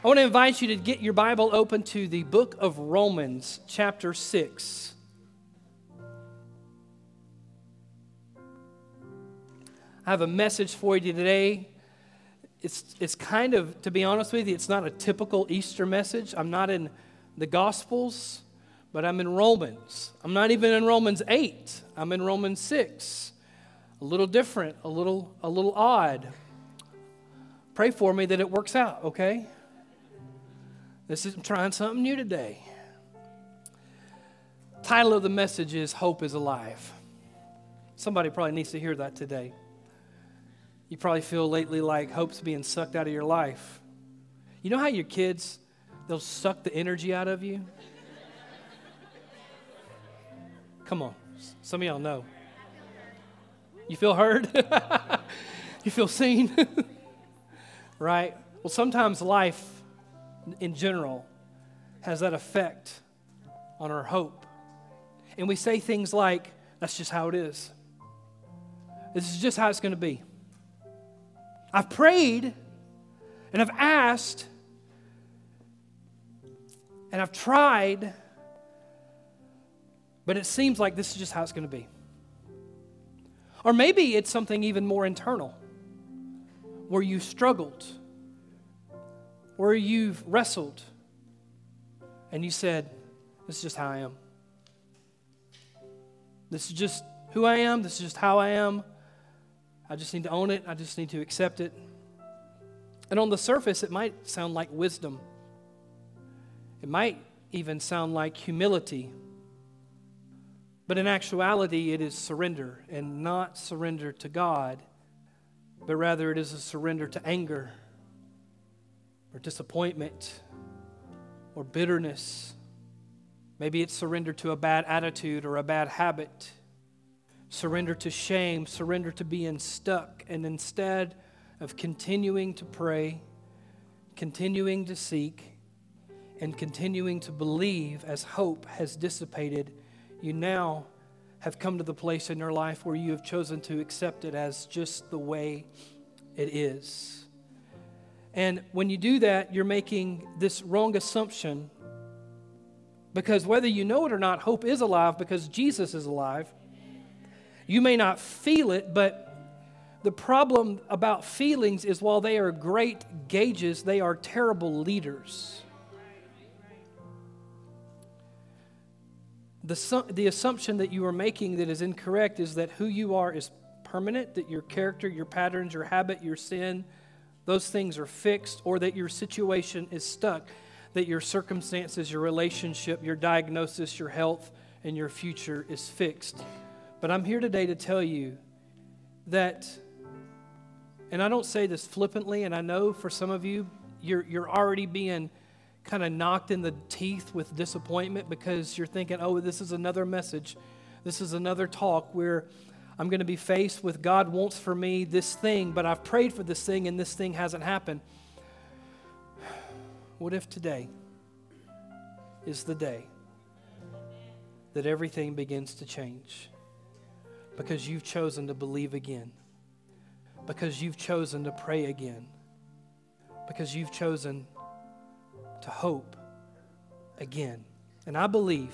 I want to invite you to get your Bible open to the book of Romans, chapter 6. I have a message for you today. It's kind of, to be honest with you, it's not a typical Easter message. I'm not in the Gospels, but I'm in Romans. I'm not even in Romans 8. I'm in Romans 6. A little different, a little odd. Pray for me that it works out, okay? I'm trying something new today. Title of the message is Hope is Alive. Somebody probably needs to hear that today. You probably feel lately like hope's being sucked out of your life. You know how your kids, they'll suck the energy out of you? Come on, some of y'all know. You feel heard? You feel seen? Right? Well, sometimes life in general has that effect on our hope. And we say things like, that's just how it is. This is just how it's going to be. I've prayed and I've asked and I've tried, but it seems like this is just how it's going to be. Or maybe it's something even more internal, where you struggled, where you've wrestled, and you said, this is just how I am. This is just who I am. This is just how I am. I just need to own it. I just need to accept it. And on the surface, it might sound like wisdom. It might even sound like humility. But in actuality, it is surrender, and not surrender to God, but rather it is a surrender to anger or disappointment or bitterness. Maybe it's surrender to a bad attitude or a bad habit. Surrender to shame, surrender to being stuck. And instead of continuing to pray, continuing to seek, and continuing to believe as hope has dissipated, you now have come to the place in your life where you have chosen to accept it as just the way it is. And when you do that, you're making this wrong assumption, because whether you know it or not, hope is alive because Jesus is alive. You may not feel it, but the problem about feelings is while they are great gauges, they are terrible leaders. The assumption that you are making that is incorrect is that who you are is permanent, that your character, your patterns, your habit, your sin, those things are fixed, or that your situation is stuck, that your circumstances, your relationship, your diagnosis, your health, and your future is fixed. But I'm here today to tell you that, and I don't say this flippantly, and I know for some of you, you're already being kind of knocked in the teeth with disappointment because you're thinking, oh, this is another message. This is another talk where I'm going to be faced with God wants for me this thing, but I've prayed for this thing and this thing hasn't happened. What if today is the day that everything begins to change? Because you've chosen to believe again. Because you've chosen to pray again. Because you've chosen to hope again. And I believe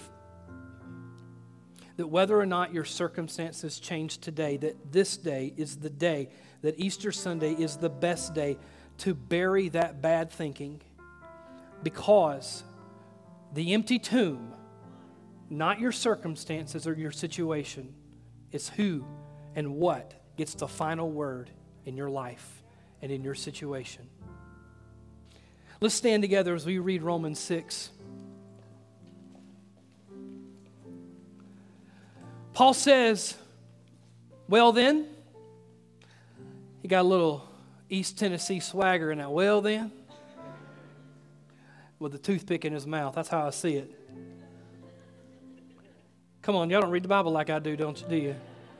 that whether or not your circumstances change today, that this day is the day, that Easter Sunday is the best day to bury that bad thinking, because the empty tomb, not your circumstances or your situation, is who and what gets the final word in your life and in your situation. Let's stand together as we read Romans 6. Paul says, well then, he got a little East Tennessee swagger in that, well then, with a toothpick in his mouth. That's how I see it. Come on, y'all don't read the Bible like I do, do you?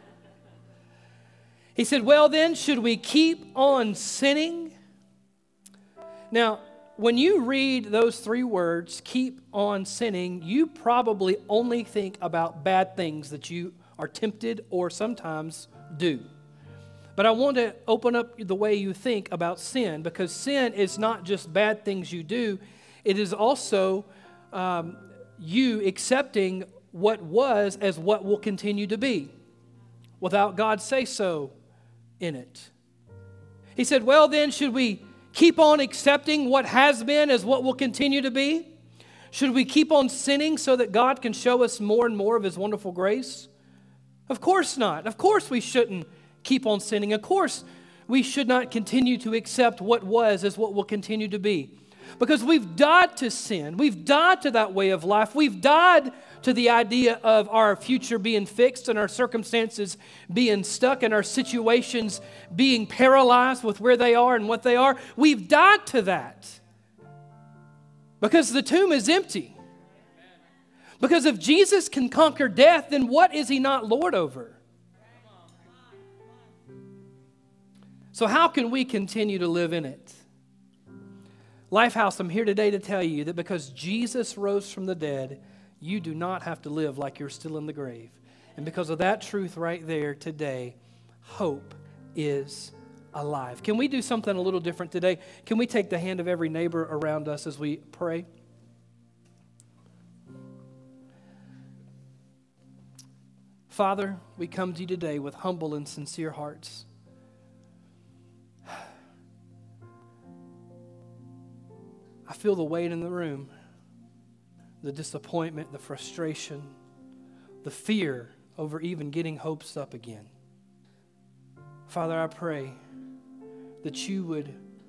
He said, well then, should we keep on sinning? Now, when you read those three words, keep on sinning, you probably only think about bad things that you are tempted or sometimes do. But I want to open up the way you think about sin, because sin is not just bad things you do. It is also you accepting what was as what will continue to be without God say so in it. He said, well then, should we keep on accepting what has been as what will continue to be? Should we keep on sinning so that God can show us more and more of His wonderful grace? Of course not. Of course we shouldn't keep on sinning. Of course we should not continue to accept what was as what will continue to be. Because we've died to sin. We've died to that way of life. We've died to the idea of our future being fixed and our circumstances being stuck and our situations being paralyzed with where they are and what they are. We've died to that. Because the tomb is empty. Because if Jesus can conquer death, then what is He not Lord over? So how can we continue to live in it? Lifehouse, I'm here today to tell you that because Jesus rose from the dead, you do not have to live like you're still in the grave. And because of that truth right there today, hope is alive. Can we do something a little different today? Can we take the hand of every neighbor around us as we pray? Father, we come to you today with humble and sincere hearts. I feel the weight in the room, the disappointment, the frustration, the fear over even getting hopes up again. Father, I pray that you would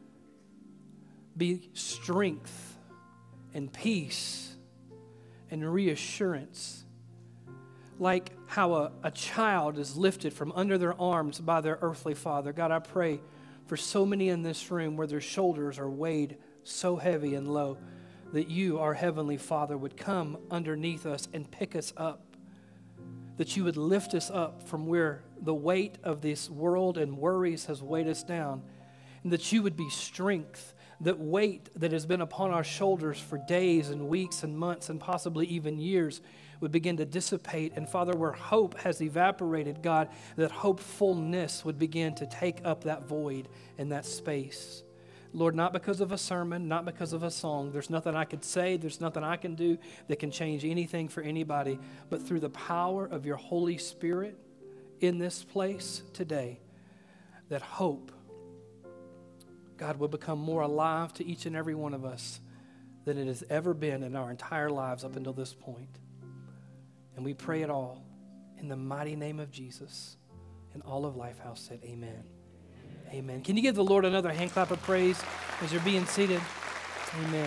be strength and peace and reassurance, like how a child is lifted from under their arms by their earthly father. God, I pray for so many in this room where their shoulders are weighed so heavy and low, that you, our Heavenly Father, would come underneath us and pick us up, that you would lift us up from where the weight of this world and worries has weighed us down, and that you would be strength, that weight that has been upon our shoulders for days and weeks and months and possibly even years would begin to dissipate. And Father, where hope has evaporated, God, that hopefulness would begin to take up that void and that space. Lord, not because of a sermon, not because of a song. There's nothing I could say, there's nothing I can do that can change anything for anybody. But through the power of your Holy Spirit in this place today, that hope, God, will become more alive to each and every one of us than it has ever been in our entire lives up until this point. And we pray it all in the mighty name of Jesus. And all of Lifehouse said amen. Amen. Can you give the Lord another hand clap of praise as you're being seated? Amen.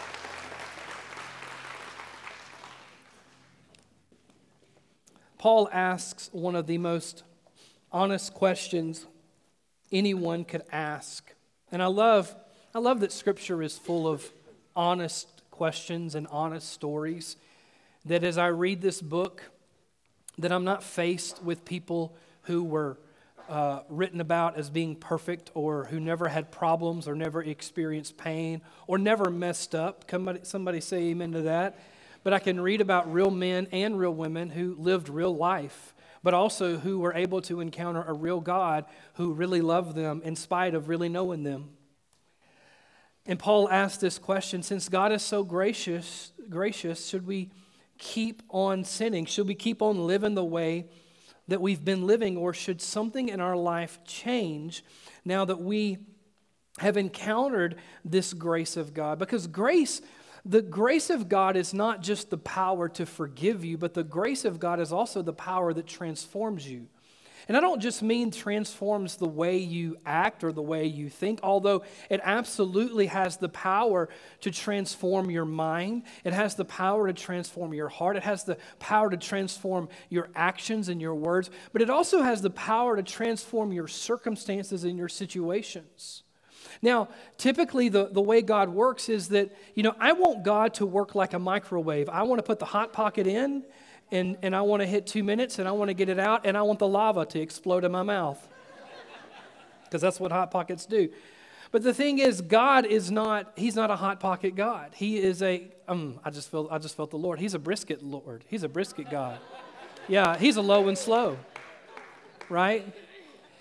Paul asks one of the most honest questions anyone could ask. And I love that Scripture is full of honest questions and honest stories. That as I read this book, that I'm not faced with people who were written about as being perfect, or who never had problems, or never experienced pain, or never messed up. Somebody say amen to that. But I can read about real men and real women who lived real life, but also who were able to encounter a real God who really loved them in spite of really knowing them. And Paul asked this question: since God is so gracious, should we keep on sinning? Should we keep on living the way that we've been living, or should something in our life change now that we have encountered this grace of God? Because the grace of God is not just the power to forgive you, but the grace of God is also the power that transforms you. And I don't just mean transforms the way you act or the way you think, although it absolutely has the power to transform your mind. It has the power to transform your heart. It has the power to transform your actions and your words. But it also has the power to transform your circumstances and your situations. Now, typically the way God works is that, I want God to work like a microwave. I want to put the Hot Pocket in, and I want to hit 2 minutes, and I want to get it out, and I want the lava to explode in my mouth. Because that's what Hot Pockets do. But the thing is, God is not, He's not a Hot Pocket God. He is I just felt the Lord. He's a brisket Lord. He's a brisket God. Yeah, He's a low and slow. Right?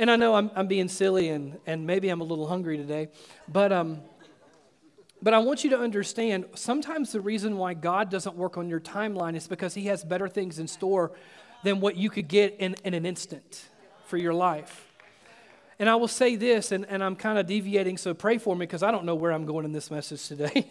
And I know I'm being silly and maybe I'm a little hungry today, but I want you to understand, sometimes the reason why God doesn't work on your timeline is because he has better things in store than what you could get in an instant for your life. And I will say this, and I'm kind of deviating, so pray for me because I don't know where I'm going in this message today.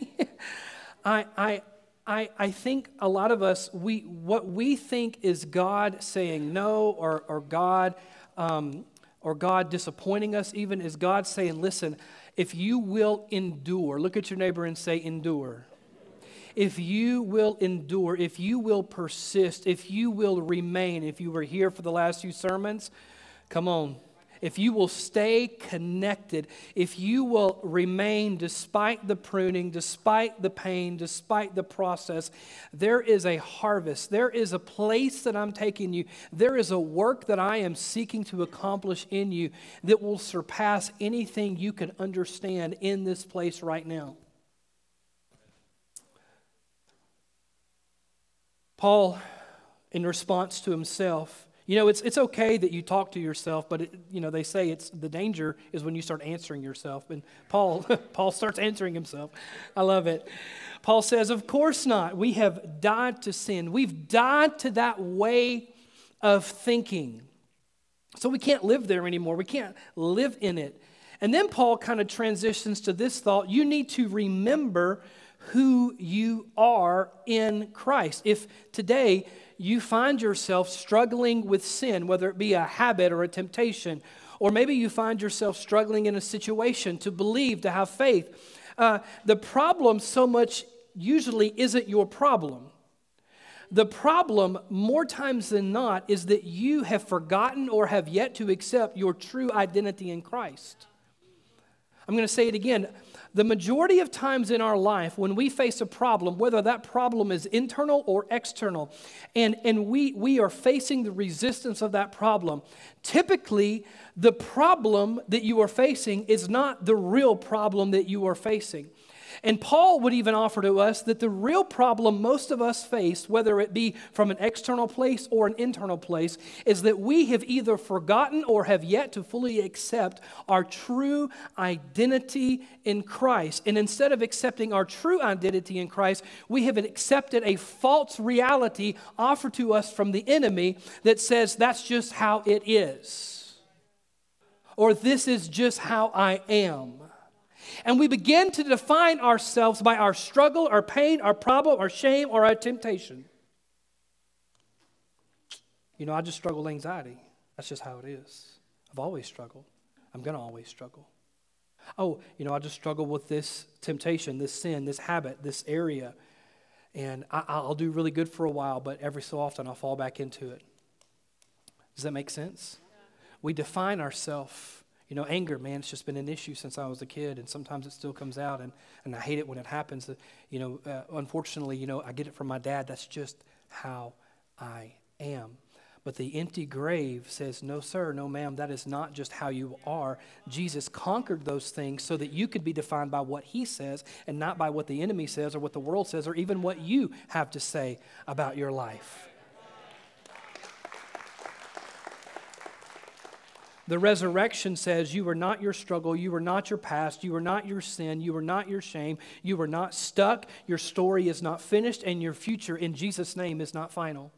I think a lot of us, what we think is God saying no, or God disappointing us even, is God saying, listen, if you will endure, look at your neighbor and say, endure. If you will endure, if you will persist, if you will remain, if you were here for the last few sermons, come on. If you will stay connected, if you will remain despite the pruning, despite the pain, despite the process, there is a harvest. There is a place that I'm taking you. There is a work that I am seeking to accomplish in you that will surpass anything you can understand in this place right now. Paul, in response to himself, it's okay that you talk to yourself, but they say the danger is when you start answering yourself. And Paul starts answering himself. I love it. Paul says, of course not. We have died to sin. We've died to that way of thinking. So we can't live there anymore. We can't live in it. And then Paul kind of transitions to this thought. You need to remember who you are in Christ. If today you find yourself struggling with sin, whether it be a habit or a temptation, or maybe you find yourself struggling in a situation to believe, to have faith, the problem so much usually isn't your problem. The problem, more times than not, is that you have forgotten or have yet to accept your true identity in Christ. I'm going to say it again. The majority of times in our life when we face a problem, whether that problem is internal or external, and we are facing the resistance of that problem, typically the problem that you are facing is not the real problem that you are facing. And Paul would even offer to us that the real problem most of us face, whether it be from an external place or an internal place, is that we have either forgotten or have yet to fully accept our true identity in Christ. And instead of accepting our true identity in Christ, we have accepted a false reality offered to us from the enemy that says that's just how it is. Or this is just how I am. And we begin to define ourselves by our struggle, our pain, our problem, our shame, or our temptation. I just struggle with anxiety. That's just how it is. I've always struggled. I'm going to always struggle. I just struggle with this temptation, this sin, this habit, this area. And I'll do really good for a while, but every so often I'll fall back into it. Does that make sense? We define ourselves. Anger, man, it's just been an issue since I was a kid, and sometimes it still comes out, and I hate it when it happens. Unfortunately, I get it from my dad. That's just how I am. But the empty grave says, no, sir, no, ma'am, that is not just how you are. Jesus conquered those things so that you could be defined by what he says and not by what the enemy says or what the world says or even what you have to say about your life. The resurrection says you are not your struggle, you are not your past, you are not your sin, you are not your shame, you are not stuck, your story is not finished, and your future in Jesus' name is not final.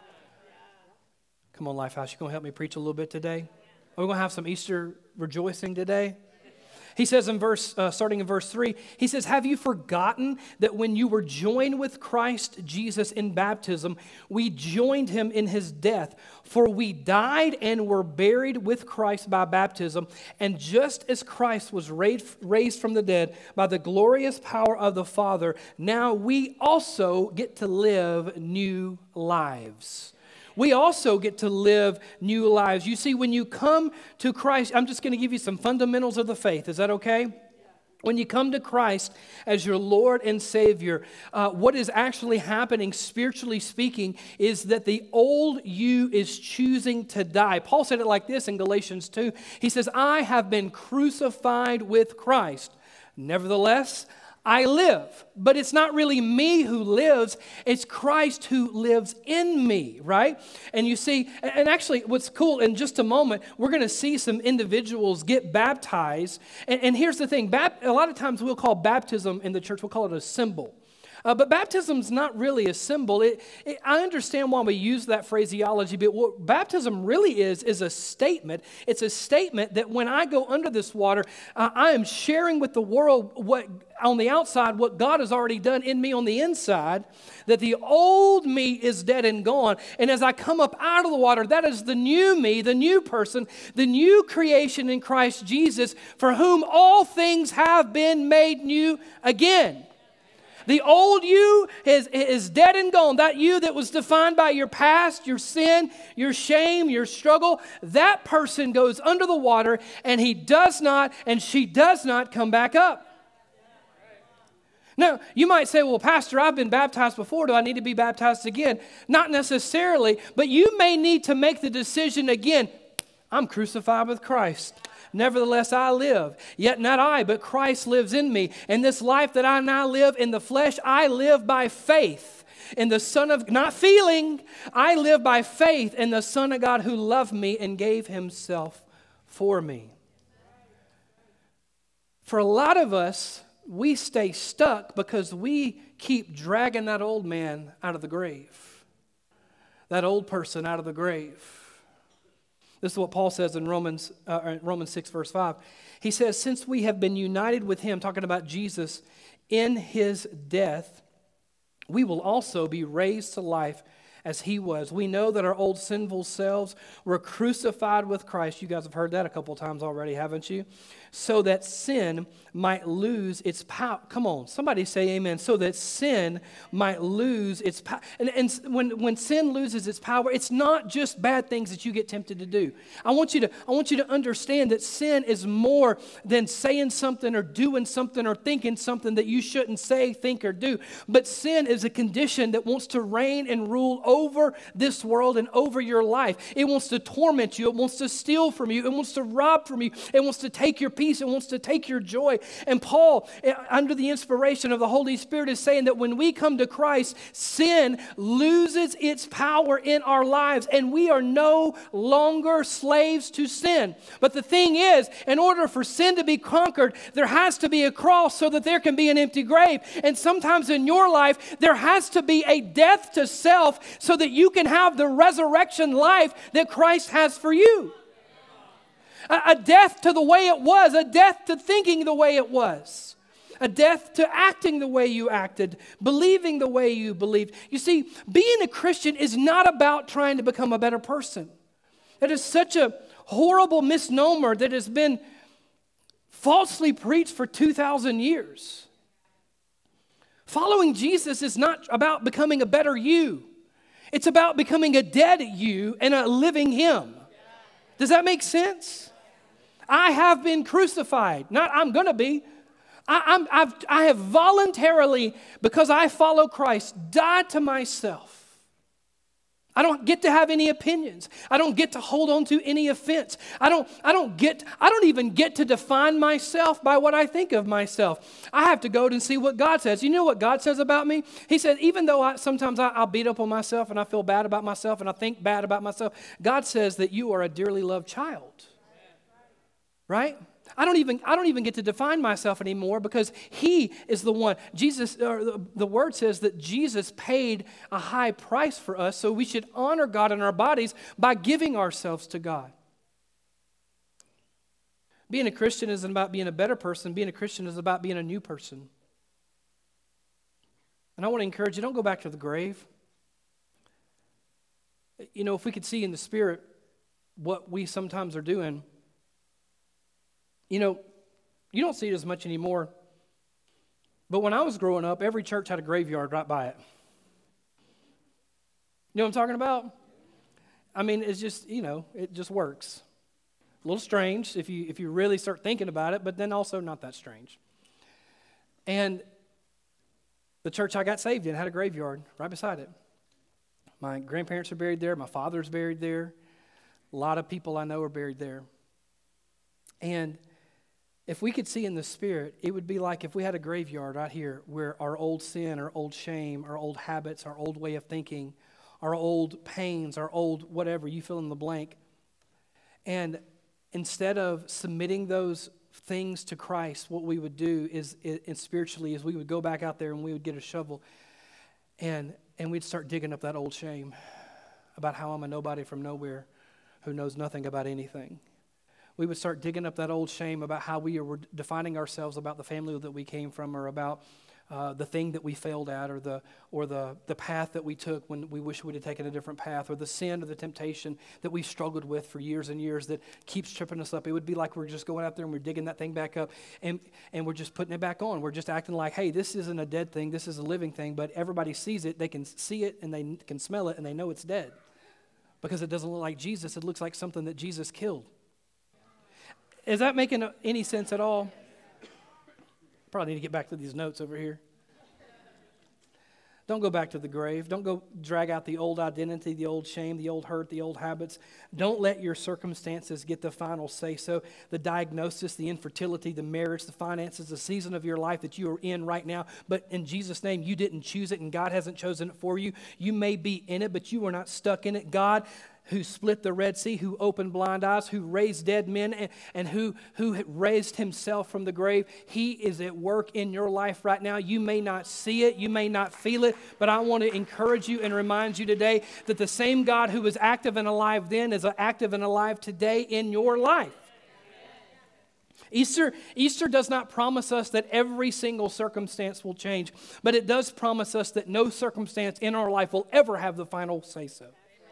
Come on, Lifehouse, you going to help me preach a little bit today? Are we going to have some Easter rejoicing today? He says starting in verse 3, he says, have you forgotten that when you were joined with Christ Jesus in baptism, we joined him in his death? For we died and were buried with Christ by baptism, and just as Christ was raised from the dead by the glorious power of the Father, now we also get to live new lives. We also get to live new lives. You see, when you come to Christ, I'm just going to give you some fundamentals of the faith. Is that okay? When you come to Christ as your Lord and Savior, what is actually happening, spiritually speaking, is that the old you is choosing to die. Paul said it like this in Galatians 2. He says, I have been crucified with Christ. Nevertheless, I live. But it's not really me who lives, it's Christ who lives in me, right? And you see, and actually what's cool, in just a moment, we're going to see some individuals get baptized. And here's the thing, a lot of times we'll call baptism in the church, we'll call it a symbol. But baptism's not really a symbol. I understand why we use that phraseology, but what baptism really is a statement. It's a statement that when I go under this water, I am sharing with the world what on the outside, what God has already done in me on the inside, that the old me is dead and gone. And as I come up out of the water, that is the new me, the new person, the new creation in Christ Jesus, for whom all things have been made new again. The old you is dead and gone. That you that was defined by your past, your sin, your shame, your struggle, that person goes under the water and he does not and she does not come back up. Now, you might say, well, Pastor, I've been baptized before. Do I need to be baptized again? Not necessarily, but you may need to make the decision again. I'm crucified with Christ. Nevertheless, I live, yet not I, but Christ lives in me. And this life that I now live in the flesh, I live by faith in the Son of, not feeling, I live by faith in the Son of God who loved me and gave himself for me. For a lot of us, we stay stuck because we keep dragging that old man out of the grave, that old person out of the grave. This is what Paul says in Romans 6, verse 5. He says, since we have been united with him, talking about Jesus, in his death, we will also be raised to life as he was. We know that our old sinful selves were crucified with Christ. You guys have heard that a couple times already, haven't you? So that sin might lose its power. Come on, somebody say amen. So that sin might lose its power. And when sin loses its power, it's not just bad things that you get tempted to do. I want you to understand that sin is more than saying something or doing something or thinking something that you shouldn't say, think, or do. But sin is a condition that wants to reign and rule over this world and over your life. It wants to torment you. It wants to steal from you. It wants to rob from you. It wants to take your peace. It wants to take your joy. And Paul, under the inspiration of the Holy Spirit, is saying that when we come to Christ, sin loses its power in our lives and we are no longer slaves to sin. But the thing is, in order for sin to be conquered, there has to be a cross so that there can be an empty grave. And sometimes in your life, there has to be a death to self so that you can have the resurrection life that Christ has for you. A death to the way it was, a death to thinking the way it was, a death to acting the way you acted, believing the way you believed. You see, being a Christian is not about trying to become a better person. It is such a horrible misnomer that has been falsely preached for 2,000 years. Following Jesus is not about becoming a better you. It's about becoming a dead you and a living him. Does that make sense? I have been crucified. Not I'm going to be. I have voluntarily, because I follow Christ, died to myself. I don't get to have any opinions. I don't get to hold on to any offense. I don't even get to define myself by what I think of myself. I have to go and see what God says. You know what God says about me? He said, even though sometimes I'll beat up on myself and I feel bad about myself and I think bad about myself, God says that you are a dearly loved child. Right? I don't even get to define myself anymore because he is the one. Jesus, or the word says that Jesus paid a high price for us, so we should honor God in our bodies by giving ourselves to God. Being a Christian isn't about being a better person. Being a Christian is about being a new person. And I want to encourage you, don't go back to the grave. You know, if we could see in the Spirit what we sometimes are doing, you know, you don't see it as much anymore. But when I was growing up, every church had a graveyard right by it. You know what I'm talking about? I mean, it's just, you know, it just works. A little strange if you really start thinking about it, but then also not that strange. And the church I got saved in had a graveyard right beside it. My grandparents are buried there. My father's buried there. A lot of people I know are buried there. And If we could see in the Spirit, it would be like if we had a graveyard right here where our old sin, our old shame, our old habits, our old way of thinking, our old pains, our old whatever, you fill in the blank. And instead of submitting those things to Christ, what we would do is spiritually is we would go back out there and we would get a shovel and we'd start digging up that old shame about how I'm a nobody from nowhere who knows nothing about anything. We would start digging up that old shame about how we were defining ourselves about the family that we came from, or about the thing that we failed at, or the path that we took when we wish we'd have taken a different path, or the sin or the temptation that we've struggled with for years and years that keeps tripping us up. It would be like we're just going out there and we're digging that thing back up and we're just putting it back on. We're just acting like, hey, this isn't a dead thing, this is a living thing, but everybody sees it, they can see it and they can smell it and they know it's dead. Because it doesn't look like Jesus, it looks like something that Jesus killed. Is that making any sense at all? Probably need to get back to these notes over here. Don't go back to the grave. Don't go drag out the old identity, the old shame, the old hurt, the old habits. Don't let your circumstances get the final say-so. The diagnosis, the infertility, the marriage, the finances, the season of your life that you are in right now. But in Jesus' name, you didn't choose it and God hasn't chosen it for you. You may be in it, but you are not stuck in it. God, who split the Red Sea, who opened blind eyes, who raised dead men, and who raised himself from the grave. He is at work in your life right now. You may not see it, you may not feel it, but I want to encourage you and remind you today that the same God who was active and alive then is active and alive today in your life. Easter does not promise us that every single circumstance will change, but it does promise us that no circumstance in our life will ever have the final say-so.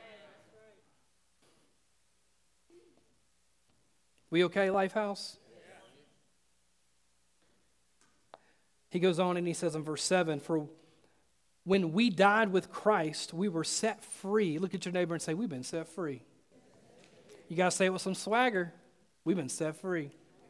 We okay, Lifehouse? He goes on and he says in verse 7, for when we died with Christ, we were set free. Look at your neighbor and say, we've been set free. You got to say it with some swagger. We've been set free.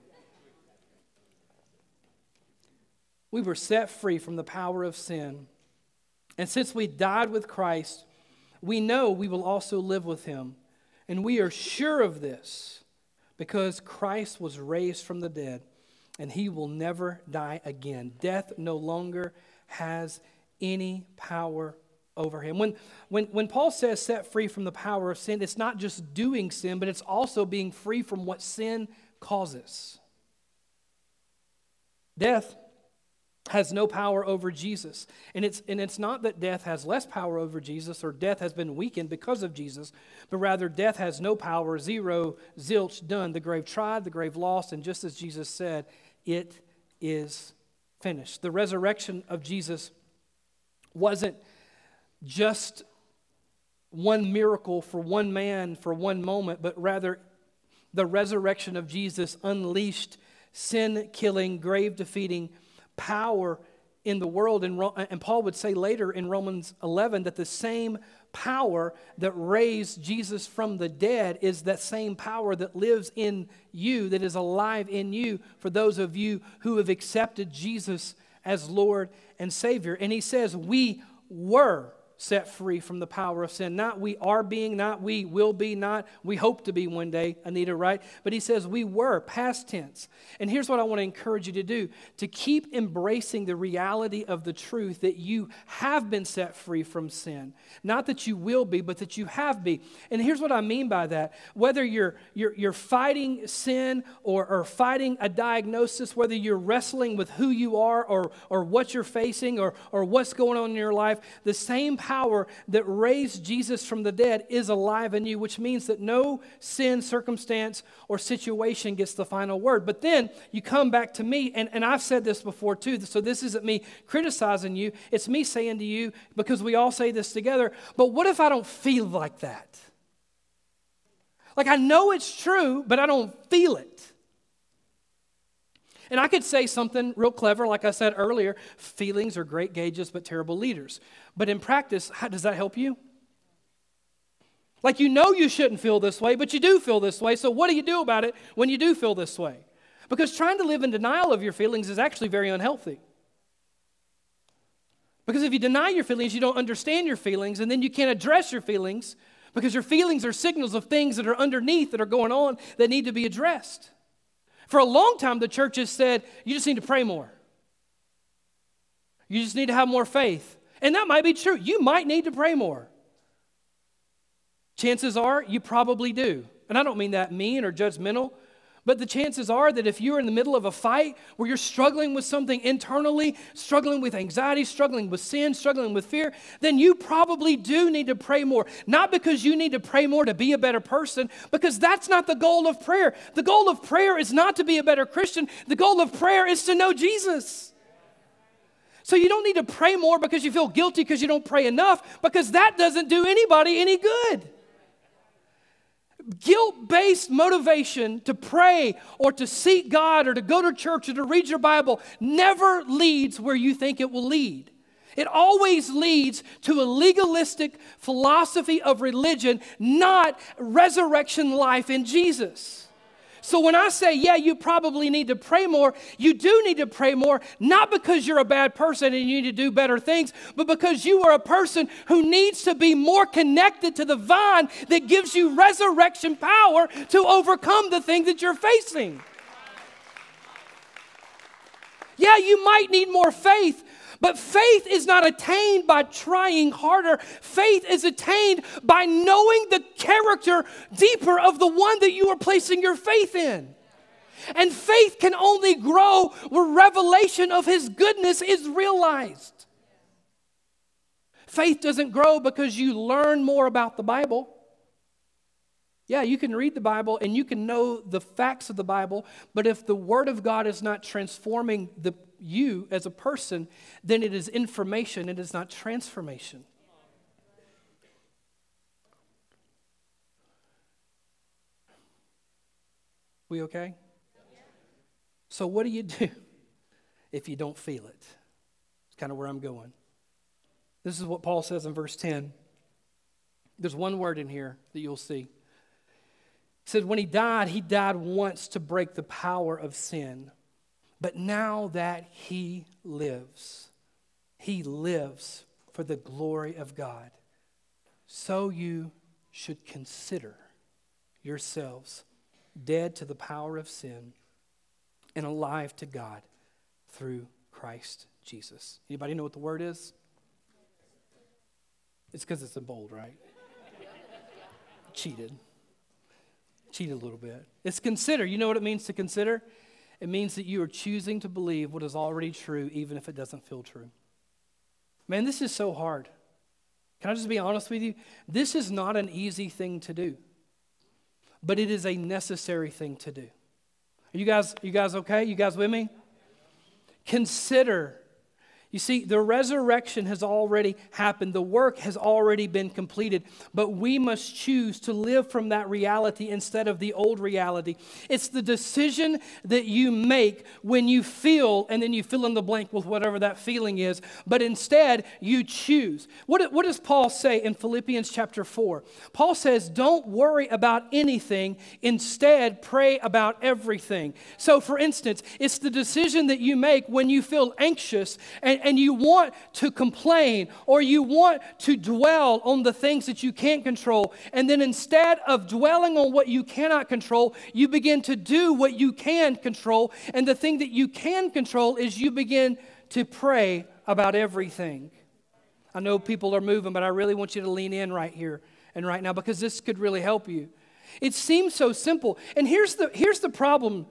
We were set free from the power of sin. And since we died with Christ, we know we will also live with him. And we are sure of this, because Christ was raised from the dead, and he will never die again. Death no longer has any power over him. When Paul says set free from the power of sin, it's not just doing sin, but it's also being free from what sin causes. Death has no power over Jesus. And it's not that death has less power over Jesus or death has been weakened because of Jesus, but rather death has no power, zero, zilch, done. The grave tried, the grave lost, and just as Jesus said, it is finished. The resurrection of Jesus wasn't just one miracle for one man for one moment, but rather the resurrection of Jesus unleashed sin-killing, grave-defeating power in the world. And Paul would say later in Romans 11 that the same power that raised Jesus from the dead is that same power that lives in you, that is alive in you for those of you who have accepted Jesus as Lord and Savior. And he says we were set free from the power of sin. Not we are being, not we will be, not we hope to be one day, Anita, right? But he says we were, past tense. And here's what I want to encourage you to do, to keep embracing the reality of the truth that you have been set free from sin. Not that you will be, but that you have been. And here's what I mean by that. Whether you're fighting sin or fighting a diagnosis, whether you're wrestling with who you are or what you're facing or what's going on in your life, the same power that raised Jesus from the dead is alive in you, which means that no sin, circumstance, or situation gets the final word. But then you come back to me, and I've said this before too, so this isn't me criticizing you, it's me saying to you, because we all say this together, but what if I don't feel like that? Like I know it's true, but I don't feel it. And I could say something real clever, like I said earlier, feelings are great gauges but terrible leaders. But in practice, how does that help you? Like you know you shouldn't feel this way, but you do feel this way, so what do you do about it when you do feel this way? Because trying to live in denial of your feelings is actually very unhealthy. Because if you deny your feelings, you don't understand your feelings, and then you can't address your feelings, because your feelings are signals of things that are underneath that are going on that need to be addressed. For a long time, the church has said, you just need to pray more. You just need to have more faith. And that might be true. You might need to pray more. Chances are you probably do. And I don't mean that mean or judgmental, but the chances are that if you're in the middle of a fight where you're struggling with something internally, struggling with anxiety, struggling with sin, struggling with fear, then you probably do need to pray more. Not because you need to pray more to be a better person, because that's not the goal of prayer. The goal of prayer is not to be a better Christian. The goal of prayer is to know Jesus. So you don't need to pray more because you feel guilty because you don't pray enough, because that doesn't do anybody any good. Guilt-based motivation to pray or to seek God or to go to church or to read your Bible never leads where you think it will lead. It always leads to a legalistic philosophy of religion, not resurrection life in Jesus. So when I say, yeah, you probably need to pray more, you do need to pray more, not because you're a bad person and you need to do better things, but because you are a person who needs to be more connected to the vine that gives you resurrection power to overcome the thing that you're facing. Yeah, you might need more faith, but faith is not attained by trying harder. Faith is attained by knowing the character deeper of the one that you are placing your faith in. And faith can only grow where revelation of His goodness is realized. Faith doesn't grow because you learn more about the Bible. Yeah, you can read the Bible and you can know the facts of the Bible, but if the Word of God is not transforming you as a person, then it is information, it is not transformation. We okay? So what do you do if you don't feel it? It's kind of where I'm going. This is what Paul says in verse 10. There's one word in here that you'll see. He said when he died once to break the power of sin. But now that he lives for the glory of God. So you should consider yourselves dead to the power of sin and alive to God through Christ Jesus. Anybody know what the word is? It's because it's in bold, right? Cheated a little bit. It's consider. You know what it means to consider? It means that you are choosing to believe what is already true, even if it doesn't feel true. Man, this is so hard. Can I just be honest with you? This is not an easy thing to do, but it is a necessary thing to do. Are you guys okay? You guys with me? Consider. You see, the resurrection has already happened. The work has already been completed. But we must choose to live from that reality instead of the old reality. It's the decision that you make when you feel, and then you fill in the blank with whatever that feeling is. But instead, you choose. What does Paul say in Philippians chapter 4? Paul says, don't worry about anything. Instead, pray about everything. So, for instance, it's the decision that you make when you feel anxious and you want to complain or you want to dwell on the things that you can't control. And then instead of dwelling on what you cannot control, you begin to do what you can control. And the thing that you can control is you begin to pray about everything. I know people are moving, but I really want you to lean in right here and right now because this could really help you. It seems so simple. And here's the problem.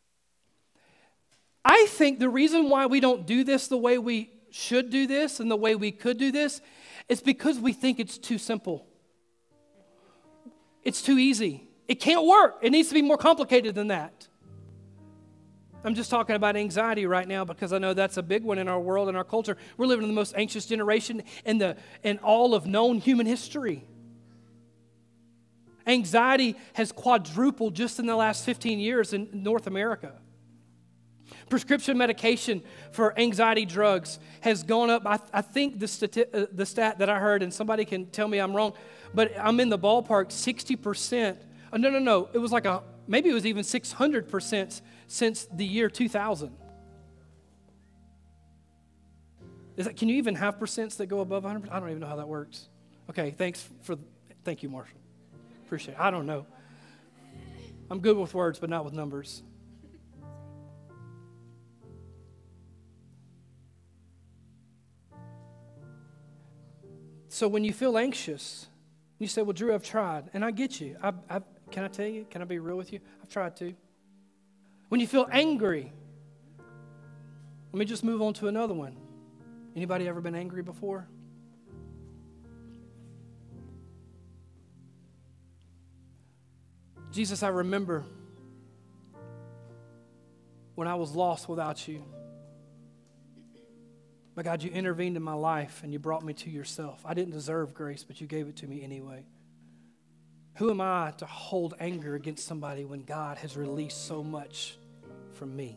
I think the reason why we don't do this the way we should do this and the way we could do this is because we think it's too simple. It's too easy. It can't work. It needs to be more complicated than that. I'm just talking about anxiety right now because I know that's a big one in our world and our culture. We're living in the most anxious generation in all of known human history. Anxiety has quadrupled just in the last 15 years in North America. Prescription medication for anxiety drugs has gone up. I think the stat that I heard, and somebody can tell me I'm wrong, but I'm in the ballpark, 60%. No. It was maybe it was even 600% since the year 2000. Can you even have percents that go above 100%? I don't even know how that works. Okay, thank you, Marshall. Appreciate it. I don't know. I'm good with words, but not with numbers. So when you feel anxious, you say, well, Drew, I've tried. And I get you. Can I tell you? Can I be real with you? I've tried to. When you feel angry, let me just move on to another one. Anybody ever been angry before? Jesus, I remember when I was lost without you. But God, you intervened in my life and you brought me to yourself. I didn't deserve grace, but you gave it to me anyway. Who am I to hold anger against somebody when God has released so much from me?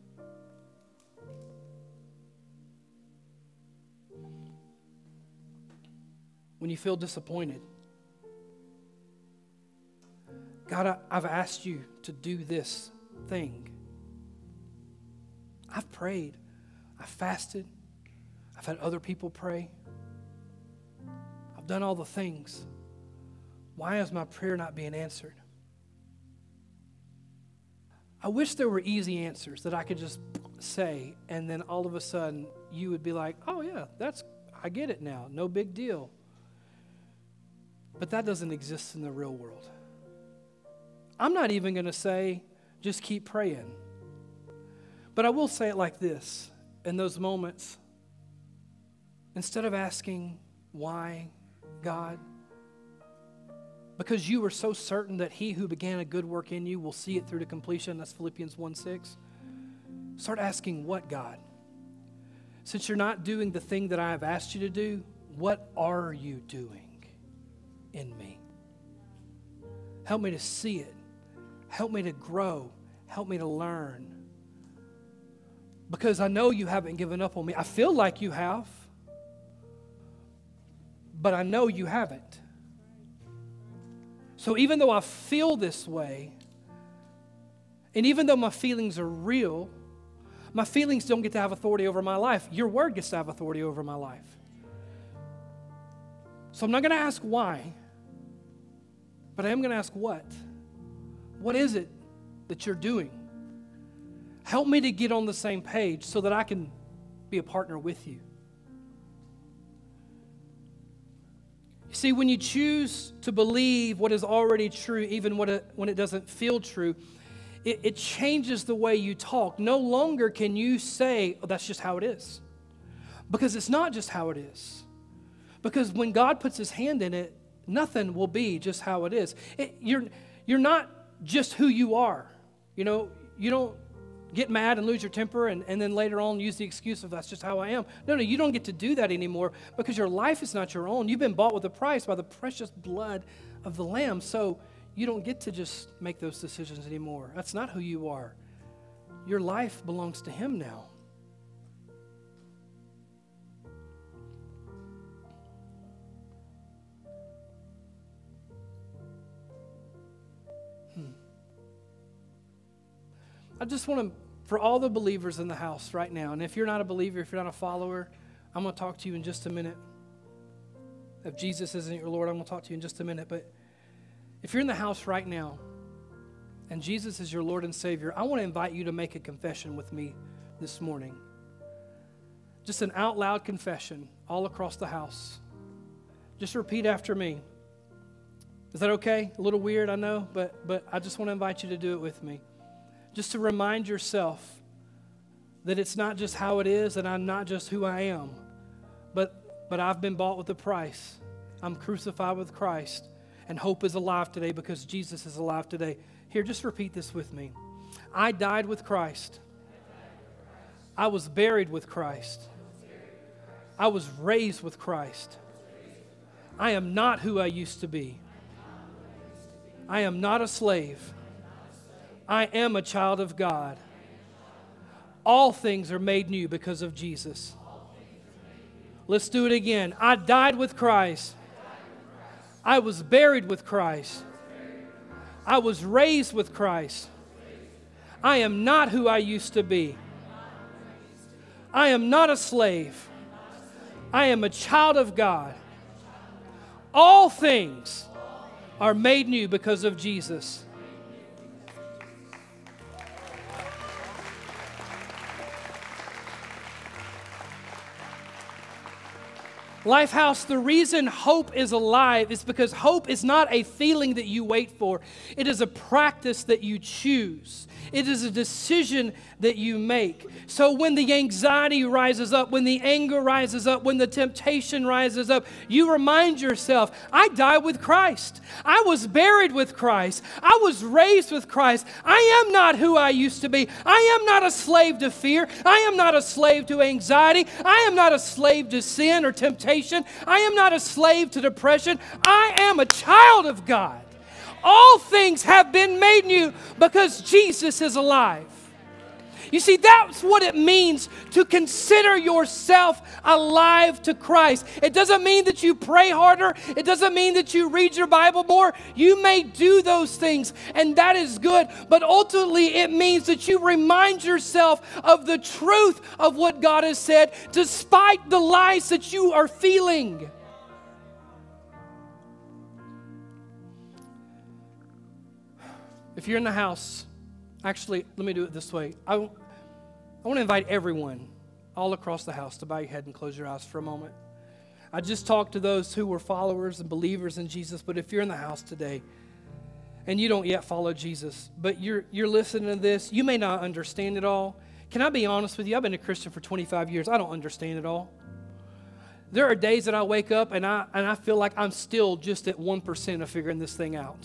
When you feel disappointed, God, I've asked you to do this thing. I've prayed. I've fasted. I've had other people pray. I've done all the things. Why is my prayer not being answered? I wish there were easy answers that I could just say, and then all of a sudden you would be like, oh yeah, I get it now. No big deal. But that doesn't exist in the real world. I'm not even going to say, just keep praying. But I will say it like this. In those moments, instead of asking, why, God? Because you are so certain that he who began a good work in you will see it through to completion. That's Philippians 1:6. Start asking, what, God? Since you're not doing the thing that I have asked you to do, what are you doing in me? Help me to see it. Help me to grow. Help me to learn. Because I know you haven't given up on me. I feel like you have, but I know you haven't. So even though I feel this way, and even though my feelings are real, my feelings don't get to have authority over my life. Your word gets to have authority over my life. So I'm not going to ask why, but I am going to ask what. What is it that you're doing? Help me to get on the same page so that I can be a partner with you. You see, when you choose to believe what is already true, even when it doesn't feel true, it changes the way you talk. No longer can you say, oh, that's just how it is. Because it's not just how it is. Because when God puts his hand in it, nothing will be just how it is. You're not just who you are. You know, you don't get mad and lose your temper and then later on use the excuse of that's just how I am. No, you don't get to do that anymore because your life is not your own. You've been bought with a price by the precious blood of the Lamb. So you don't get to just make those decisions anymore. That's not who you are. Your life belongs to him now. I just want to, for all the believers in the house right now, and if you're not a believer, if you're not a follower, I'm going to talk to you in just a minute. If Jesus isn't your Lord, I'm going to talk to you in just a minute. But if you're in the house right now and Jesus is your Lord and Savior, I want to invite you to make a confession with me this morning. Just an out loud confession all across the house. Just repeat after me. Is that okay? A little weird, I know, but I just want to invite you to do it with me. Just to remind yourself that it's not just how it is and I'm not just who I am, but I've been bought with a price. I'm crucified with Christ, and hope is alive today because Jesus is alive today. Here, just repeat this with me. I died with Christ. I was buried with Christ. I was raised with Christ. I am not who I used to be. I am not a slave. I am a child of God. All things are made new because of Jesus. Let's do it again. I died with Christ. I was buried with Christ. I was raised with Christ. I am not who I used to be. I am not a slave. I am a child of God. All things are made new because of Jesus. Lifehouse, the reason hope is alive is because hope is not a feeling that you wait for. It is a practice that you choose. It is a decision that you make. So when the anxiety rises up, when the anger rises up, when the temptation rises up, you remind yourself, I died with Christ. I was buried with Christ. I was raised with Christ. I am not who I used to be. I am not a slave to fear. I am not a slave to anxiety. I am not a slave to sin or temptation. I am not a slave to depression. I am a child of God. All things have been made new because Jesus is alive. You see, that's what it means to consider yourself alive to Christ. It doesn't mean that you pray harder. It doesn't mean that you read your Bible more. You may do those things, and that is good. But ultimately, it means that you remind yourself of the truth of what God has said, despite the lies that you are feeling. If you're in the house, actually, let me do it this way. I want to invite everyone all across the house to bow your head and close your eyes for a moment. I just talked to those who were followers and believers in Jesus, but if you're in the house today and you don't yet follow Jesus, but you're listening to this, you may not understand it all. Can I be honest with you? I've been a Christian for 25 years. I don't understand it all. There are days that I wake up and I feel like I'm still just at 1% of figuring this thing out.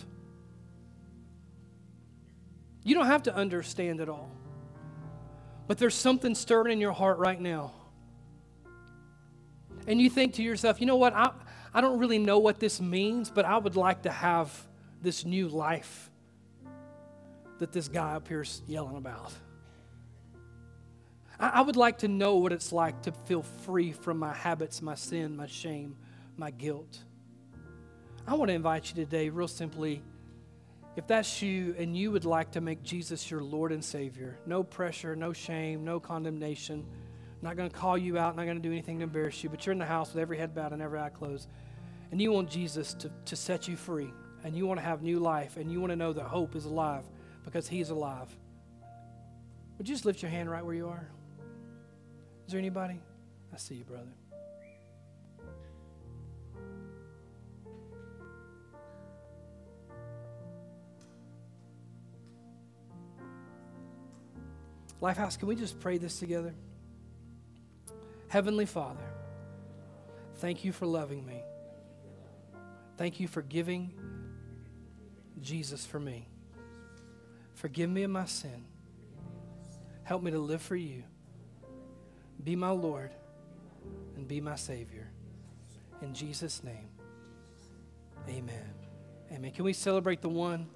You don't have to understand it all. But there's something stirring in your heart right now. And you think to yourself, you know what? I don't really know what this means, but I would like to have this new life that this guy up here is yelling about. I would like to know what it's like to feel free from my habits, my sin, my shame, my guilt. I want to invite you today, real simply, if that's you and you would like to make Jesus your Lord and Savior, no pressure, no shame, no condemnation. I'm not going to call you out, not going to do anything to embarrass you, but you're in the house with every head bowed and every eye closed, and you want Jesus to set you free, and you want to have new life, and you want to know that hope is alive because He's alive. Would you just lift your hand right where you are? Is there anybody? I see you, brother. Lifehouse, can we just pray this together? Heavenly Father, thank you for loving me. Thank you for giving Jesus for me. Forgive me of my sin. Help me to live for you. Be my Lord and be my Savior. In Jesus' name, amen. Amen. Can we celebrate the one?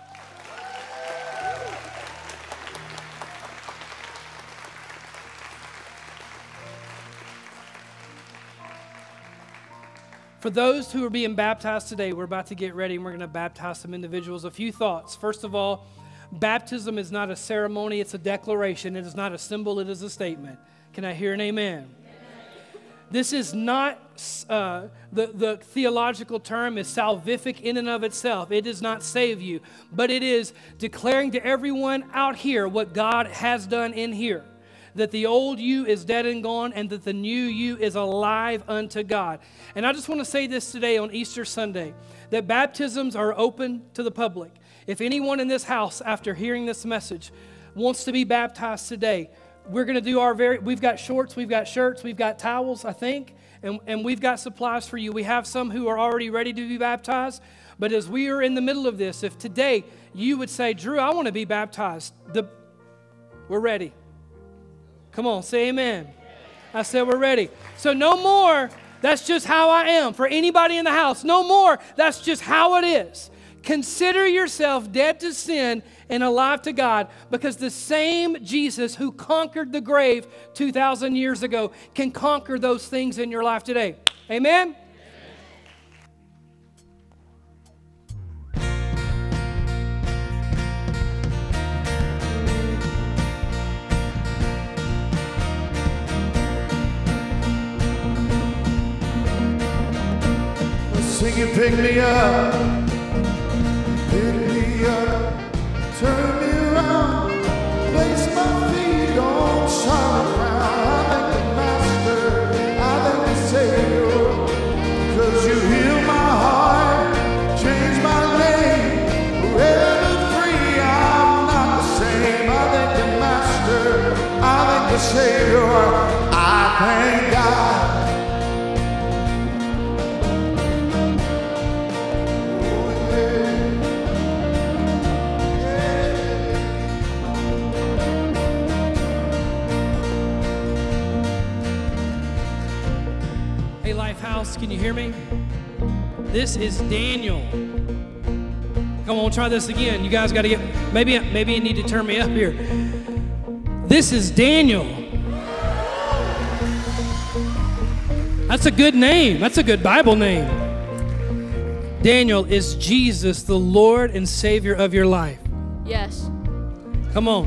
For those who are being baptized today, we're about to get ready and we're going to baptize some individuals. A few thoughts. First of all, baptism is not a ceremony, it's a declaration. It is not a symbol, it is a statement. Can I hear an amen? This is not, the theological term is salvific in and of itself. It does not save you, but it is declaring to everyone out here what God has done in here. That the old you is dead and gone, and that the new you is alive unto God. And I just want to say this today on Easter Sunday, that baptisms are open to the public. If anyone in this house, after hearing this message, wants to be baptized today, we're going to do we've got shorts, we've got shirts, we've got towels, I think, and we've got supplies for you. We have some who are already ready to be baptized, but as we are in the middle of this, if today you would say, Drew, I want to be baptized, we're ready. Come on, say amen. I said we're ready. So no more, that's just how I am. For anybody in the house, no more, that's just how it is. Consider yourself dead to sin and alive to God, because the same Jesus who conquered the grave 2,000 years ago can conquer those things in your life today. Amen? Sing it, pick me up, turn me around, place my feet on solid ground. I thank the Master, I thank the Savior. Savior. I thank God. Hey, Lifehouse, can you hear me? This is Daniel. Come on, try this again. You guys got to get, maybe you need to turn me up here. This is Daniel. That's a good name. That's a good Bible name. Daniel, is Jesus the Lord and Savior of your life? Yes. Come on.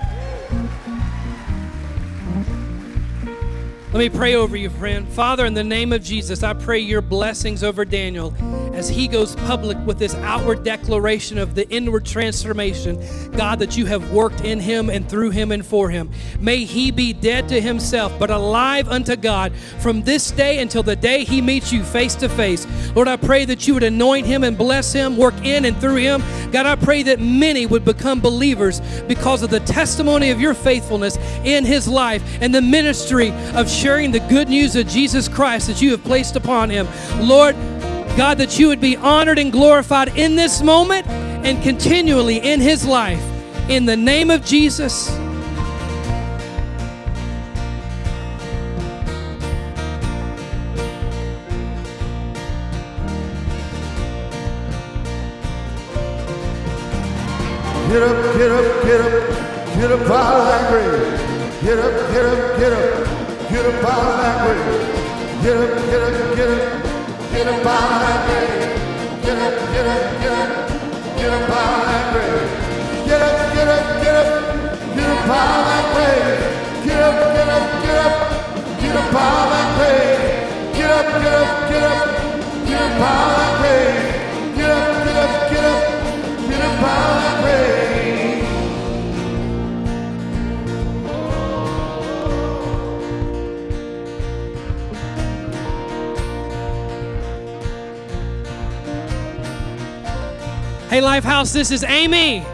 Let me pray over you, friend. Father, in the name of Jesus, I pray your blessings over Daniel as he goes public with this outward declaration of the inward transformation, God, that you have worked in him and through him and for him. May he be dead to himself, but alive unto God from this day until the day he meets you face to face. Lord, I pray that you would anoint him and bless him, work in and through him. God, I pray that many would become believers because of the testimony of your faithfulness in his life and the ministry of sharing the good news of Jesus Christ that you have placed upon him. Lord, God, that you would be honored and glorified in this moment and continually in his life. In the name of Jesus. Get up, get up, get up, get up out of that grave. Get up, get up, get up, get up out of that grave. Get up, get up, get up, get up out of that grave. Get up, get up, get up, get up out of that grave. Get up, get up, get up, get up out of that grave. Get up, get up, get up, get up out of that grave. Get up, get up, get up, get up out of that grave. Get up, get up, get up, get up out of that grave. Hey, Lifehouse, this is Amy.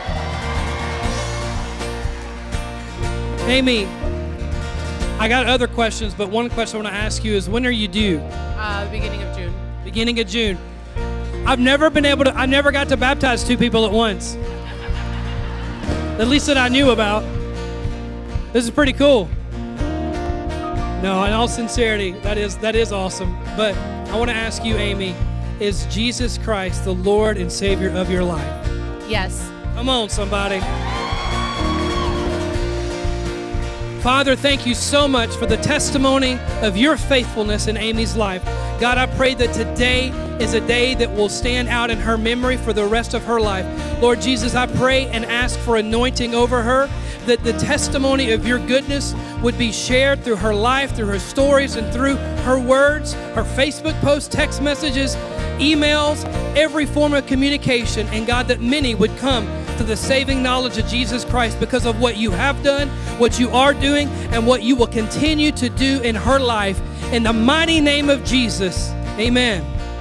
Amy, I got other questions, but one question I want to ask you is, when are you due? Beginning of June. Beginning of June. I never got to baptize two people at once. At least that I knew about. This is pretty cool. No, in all sincerity, that is awesome. But I want to ask you, Amy, is Jesus Christ the Lord and Savior of your life? Yes. Come on, somebody. Father, thank you so much for the testimony of your faithfulness in Amy's life. God, I pray that today is a day that will stand out in her memory for the rest of her life. Lord Jesus, I pray and ask for anointing over her, that the testimony of your goodness would be shared through her life, through her stories, and through her words, her Facebook posts, text messages, emails, every form of communication. And God, that many would come to the saving knowledge of Jesus Christ because of what you have done, what you are doing, and what you will continue to do in her life. In the mighty name of Jesus, amen.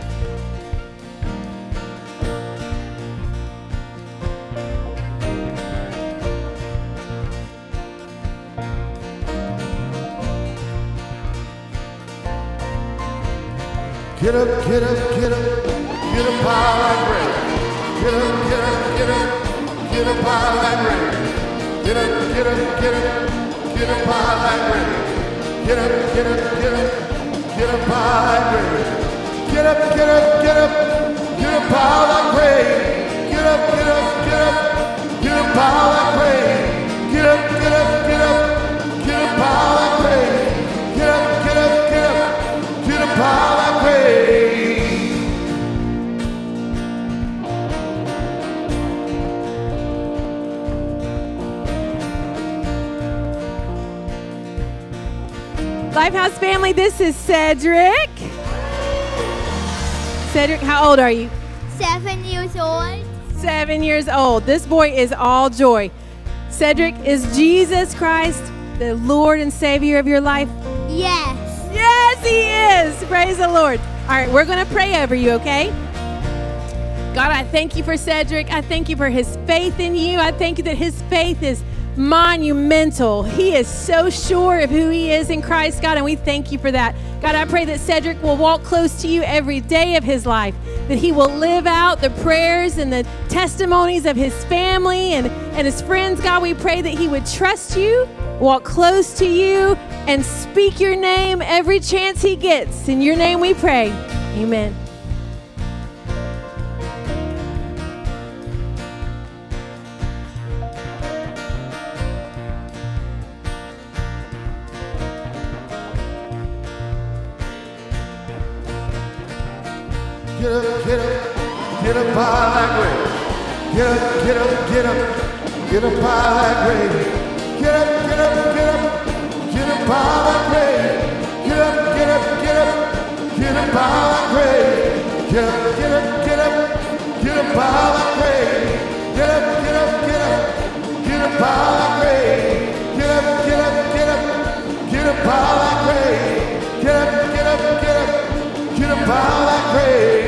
Get up, get up, get up, get up out of that grave. Get up, get up, get up, get up out of that grave. Get up, get up, get up, get up out of that grave. Get up, get up, get up, get up out of that grave. Get up, get up, get up, get up out of that grave. Get up, get up, get up, get up out of that grave. Get up, get up, get up, get up out of that grave. Get up, get up, get up, get up out of that grave. Lifehouse family, this is Cedric. Cedric, how old are you? 7 years old. 7 years old. This boy is all joy. Cedric, is Jesus Christ the Lord and Savior of your life? Yes. Yes, he is. Praise the Lord. All right, we're going to pray over you, okay? God, I thank you for Cedric. I thank you for his faith in you. I thank you that his faith is monumental. He is so sure of who he is in Christ, God, and we thank you for that. God, I pray that Cedric will walk close to you every day of his life, that he will live out the prayers and the testimonies of his family and his friends. God, we pray that he would trust you, walk close to you, and speak your name every chance he gets. In your name we pray. Amen. Get up, get up, get up high like gravy. Get up, get up, get up, get up high like gravy. Get up, get up, get up, get up high like gravy. Get up, get up, get up, get up high like gravy. Get up, get up, get up, get up high like gravy. Get up, get up, get up, get up high like gravy. Get up, get up, get up, get up high like gravy. Get up, get up, get up, get up high like gravy.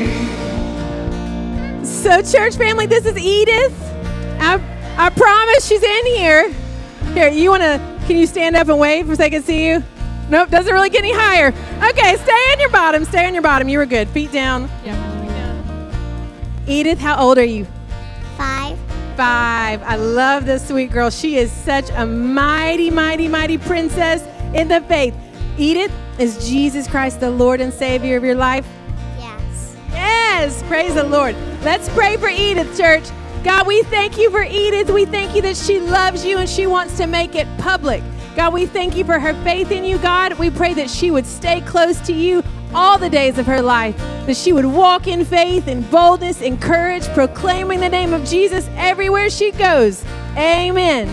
So, church family, this is Edith. I promise she's in here. Here, can you stand up and wave so I can see you? Nope, doesn't really get any higher. Okay, stay on your bottom, stay on your bottom. You were good. Feet down. Yeah, feet down. Edith, how old are you? 5. 5. I love this sweet girl. She is such a mighty, mighty, mighty princess in the faith. Edith, is Jesus Christ the Lord and Savior of your life? Yes. Yes, praise the Lord. Let's pray for Edith, church. God, we thank you for Edith. We thank you that she loves you and she wants to make it public. God, we thank you for her faith in you, God. We pray that she would stay close to you all the days of her life, that she would walk in faith and boldness and courage, proclaiming the name of Jesus everywhere she goes. Amen.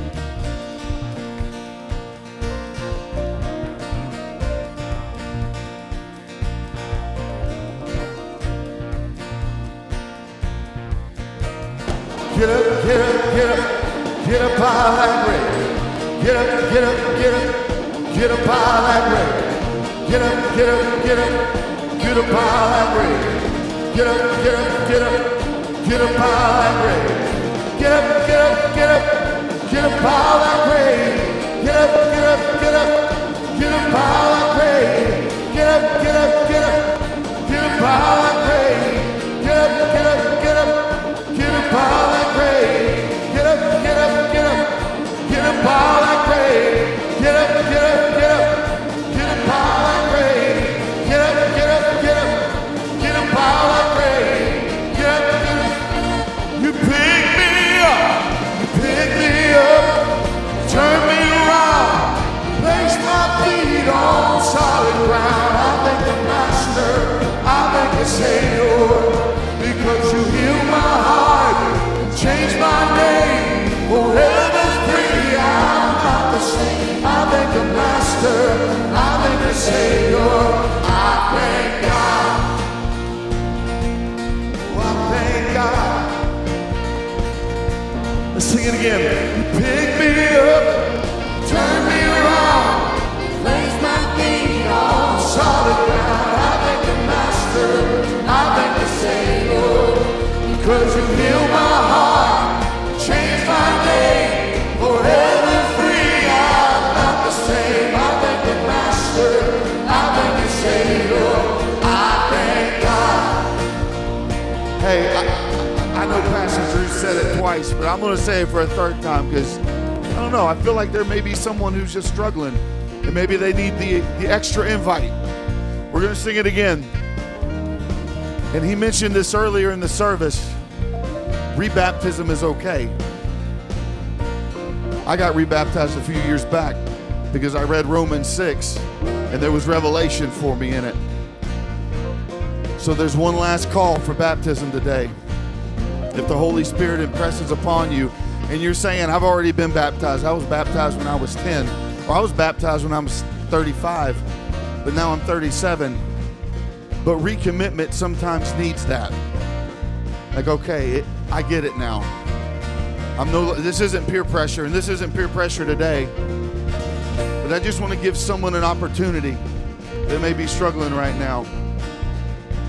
Get up, get up, get up, get up high like gravy. Get up, get up, get up, get up high like gravy. Get up, get up, get up, get up high like gravy. Get up, get up, get up, get up high like gravy. Get up, get up, get up, get up high like gravy. Get up, get up, get up, get up high like gravy. Get up, get up, get up, get up high like gravy. Get up, get up, get up, get up high like gravy. Get up, get up, get up, get up high like gravy. Get up, get up, get up, get up high like gravy. Get up, get up, get up, get up high like gravy. Get up, get up. You pick me up, you pick me up, turn me around, place my feet on solid ground. I thank the Master, I thank the Savior, because you heal my heart, change my name, forever free. I'm not the same. I thank the Master, I thank the Savior. I thank God. Oh, I thank God. Let's sing it again. You pick me up, turn me around, place my feet on solid ground. I thank the Master, I thank the Savior, because you heal my heart, change my name, forever free. I'm not the same. I thank the Master, I thank the Savior. I thank God. Hey, I know Pastor Drew said it twice, but I'm going to say it for a third time because, I don't know, I feel like there may be someone who's just struggling and maybe they need the extra invite. We're going to sing it again. And he mentioned this earlier in the service. Rebaptism is okay. I got rebaptized a few years back because I read Romans 6 and there was revelation for me in it. So there's one last call for baptism today. If the Holy Spirit impresses upon you and you're saying, I've already been baptized. I was baptized when I was 10, or I was baptized when I was 35, but now I'm 37. But recommitment sometimes needs that. Like, okay, I get it now. This isn't peer pressure, and this isn't peer pressure today. But I just want to give someone an opportunity that may be struggling right now.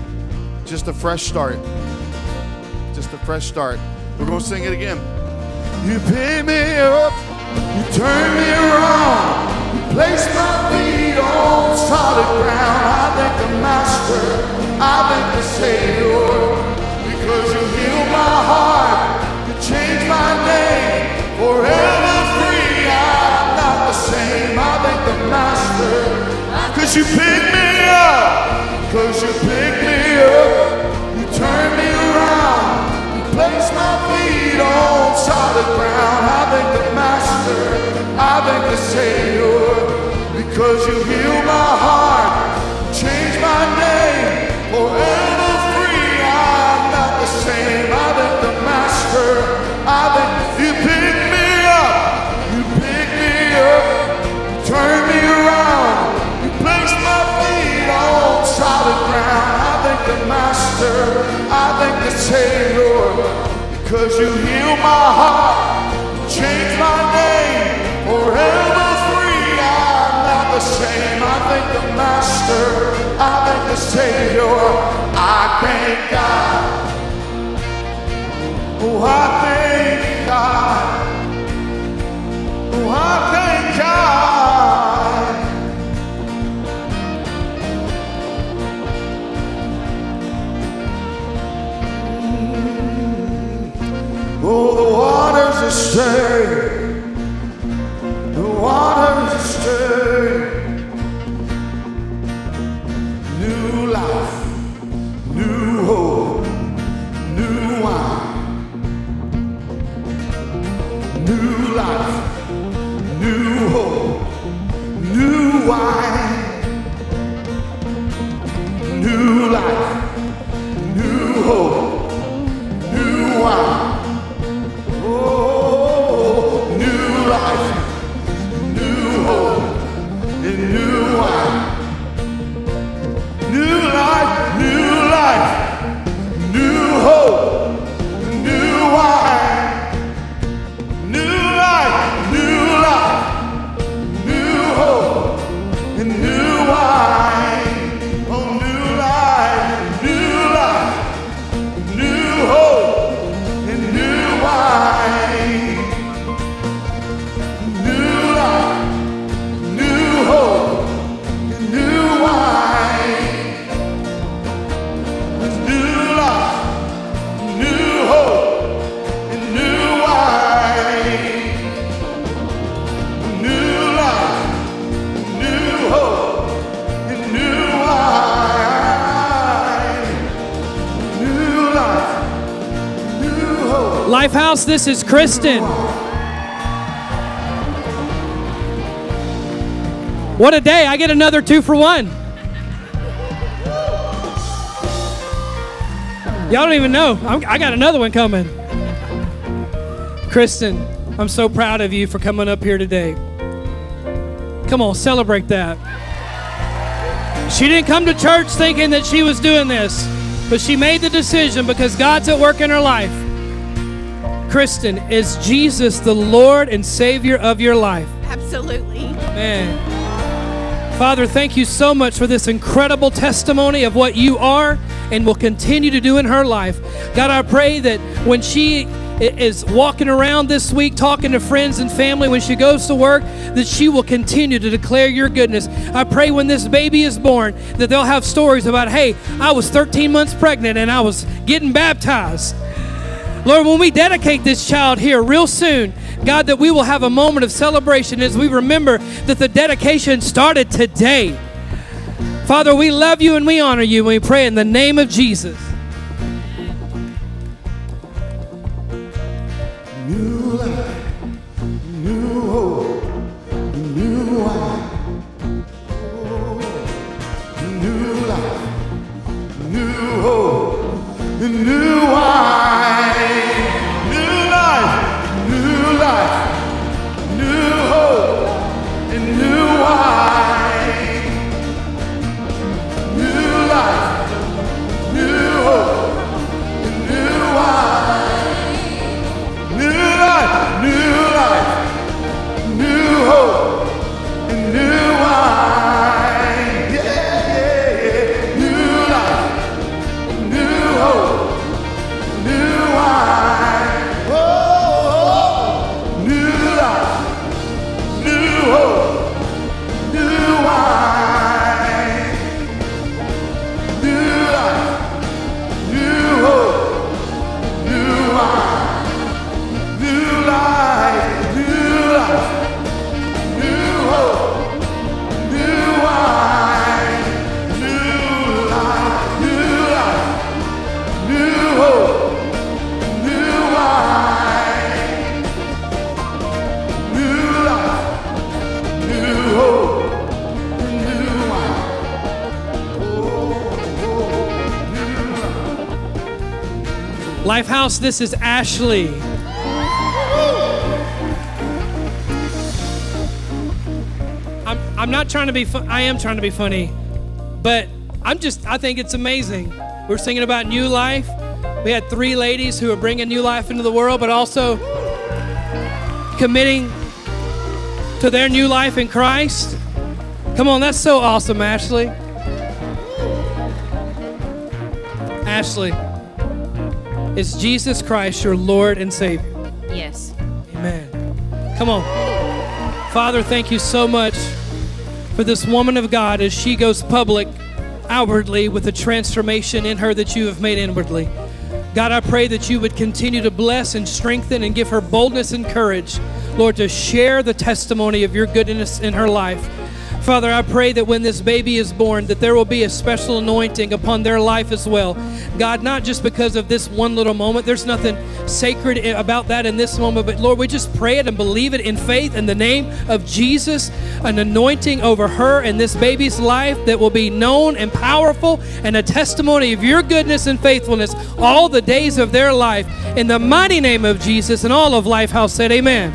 Just a fresh start. Just a fresh start. We're going to sing it again. You pick me up, you turn me around, you place my feet on solid ground. I thank the Master, I thank the Savior, because you heal my heart, you change my name, forever free. I'm not the same. I thank the Master, because you pick me up, because you pick me up, you turn me around, you place my feet on solid ground. I thank the Master, I thank the Savior, because you heal my heart, change my name, forever free. I'm not the same. I thank the Master, I thank you pick me up, you pick me up, you turn me around, you place my feet on solid ground. I thank the Master, I thank the Savior, because you heal my heart, change my name, forever free. I'm not the same. I thank the Master, I thank the Savior. I thank God. Oh, I thank God. Oh, I thank God. Oh, the waters are stirring, the waters are stirring. New life, new hope, new wine. New life, new hope, new wine. New life, new hope, new wine. Oh, new life, new hope, and new wine. New life, new life, new hope, new wine. New life, new life, new hope, and new wine. Oh, new life, new life, new hope, and new wine. New life, new hope, and new wine. New life, new hope, and new wine. New life, new hope, and new wine. New life, new hope. Lifehouse, this is Kristen. What a day. I get another 2 for 1. Y'all don't even know. I got another one coming. Kristen, I'm so proud of you for coming up here today. Come on, celebrate that. She didn't come to church thinking that she was doing this, but she made the decision because God's at work in her life. Kristen, is Jesus the Lord and Savior of your life? Absolutely. Man. Father, thank you so much for this incredible testimony of what you are and will continue to do in her life. God, I pray that when she is walking around this week, talking to friends and family, when she goes to work, that she will continue to declare your goodness. I pray when this baby is born, that they'll have stories about, hey, I was 13 months pregnant and I was getting baptized. Lord, when we dedicate this child here real soon, God, that we will have a moment of celebration as we remember that the dedication started today. Father, we love you and we honor you, and we pray in the name of Jesus. New life, new hope, new wine. New life, new hope, new wine. New life, new life, new hope, and new wine. New life, new Lifehouse, this is Ashley. I'm not trying to be I am trying to be funny, but I think it's amazing. We're singing about new life. We had 3 ladies who are bringing new life into the world, but also committing to their new life in Christ. Come on, that's so awesome, Ashley. Ashley, is Jesus Christ your Lord and Savior? Yes. Amen. Come on. Father, thank you so much for this woman of God as she goes public outwardly with the transformation in her that you have made inwardly. God, I pray that you would continue to bless and strengthen and give her boldness and courage, Lord, to share the testimony of your goodness in her life. Father, I pray that when this baby is born, that there will be a special anointing upon their life as well. God, not just because of this one little moment. There's nothing sacred about that in this moment, but Lord, we just pray it and believe it in faith in the name of Jesus, an anointing over her and this baby's life that will be known and powerful and a testimony of your goodness and faithfulness all the days of their life. In the mighty name of Jesus, and all of Lifehouse said amen.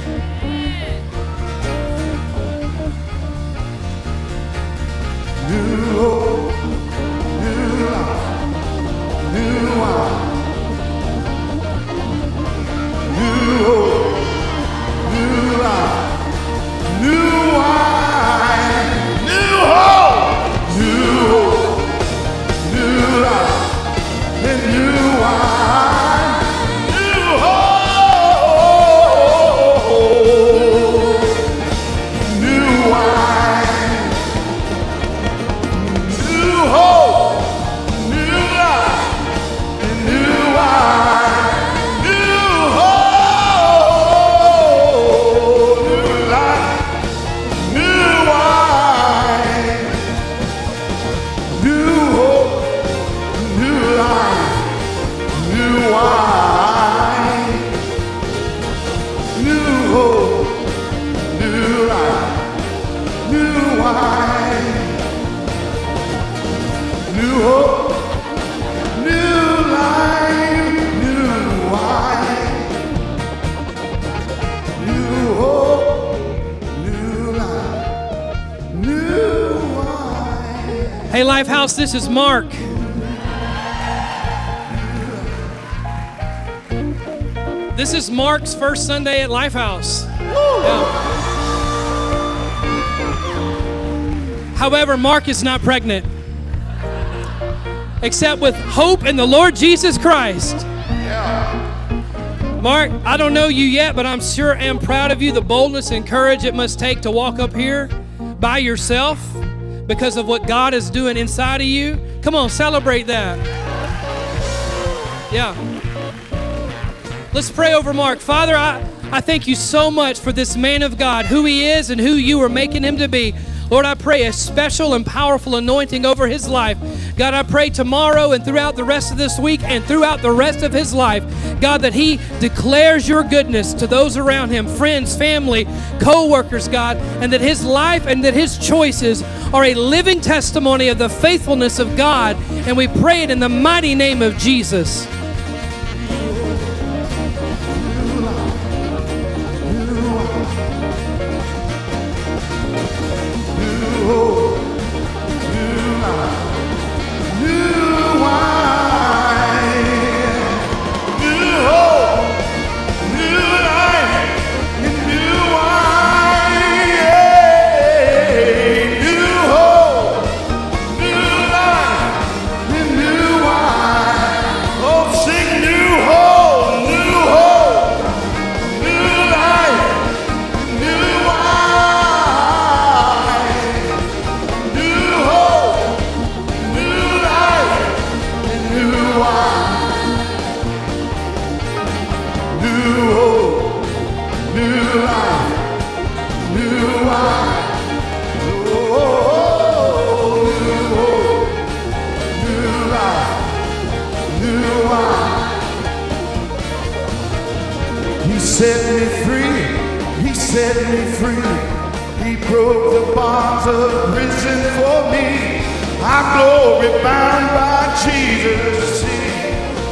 Hey, Lifehouse, this is Mark. This is Mark's first Sunday at Lifehouse. Yeah. However, Mark is not pregnant, except with hope in the Lord Jesus Christ. Mark, I don't know you yet, but I'm sure am proud of you, the boldness and courage it must take to walk up here by yourself because of what God is doing inside of you. Come on, celebrate that. Yeah. Let's pray over Mark. Father, I thank you so much for this man of God, who he is and who you are making him to be. Lord, I pray a special and powerful anointing over his life. God, I pray tomorrow and throughout the rest of this week and throughout the rest of his life, God, that he declares your goodness to those around him, friends, family, co-workers, God, and that his life and that his choices are a living testimony of the faithfulness of God. And we pray it in the mighty name of Jesus.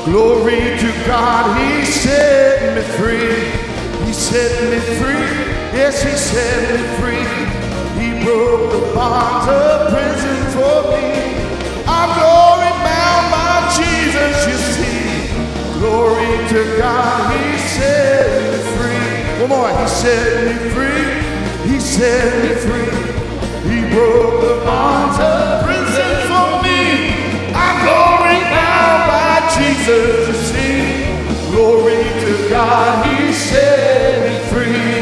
Glory to God, He set me free. He set me free. Yes, He set me free. He broke the bonds of prison for me. I'm glory bound by Jesus, you see. Glory to God, He set me free. One more, He set me free. He set me free. He broke the bonds of prison for me. I'm glory bound by Jesus, you see. Glory to God, He set me free.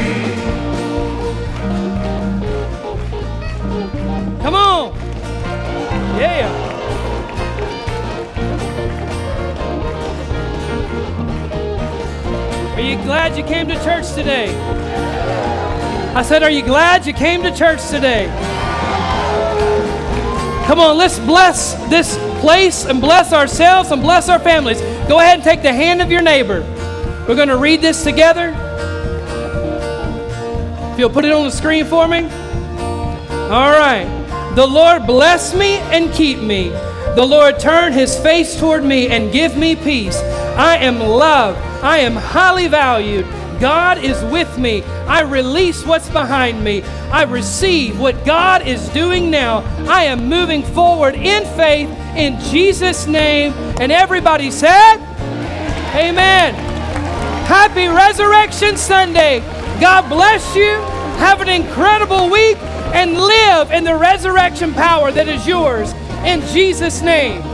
Come on. Yeah. Are you glad you came to church today? I said, are you glad you came to church today? Come on, let's bless this place and bless ourselves and bless our families. Go ahead and take the hand of your neighbor. We're going to read this together. If you'll put it on the screen for me. All right. The Lord bless me and keep me. The Lord turn His face toward me and give me peace. I am loved. I am highly valued. God is with me. I release what's behind me. I receive what God is doing now. I am moving forward in faith in Jesus' name. And everybody said, amen. Happy Resurrection Sunday. God bless you. Have an incredible week and live in the resurrection power that is yours in Jesus' name.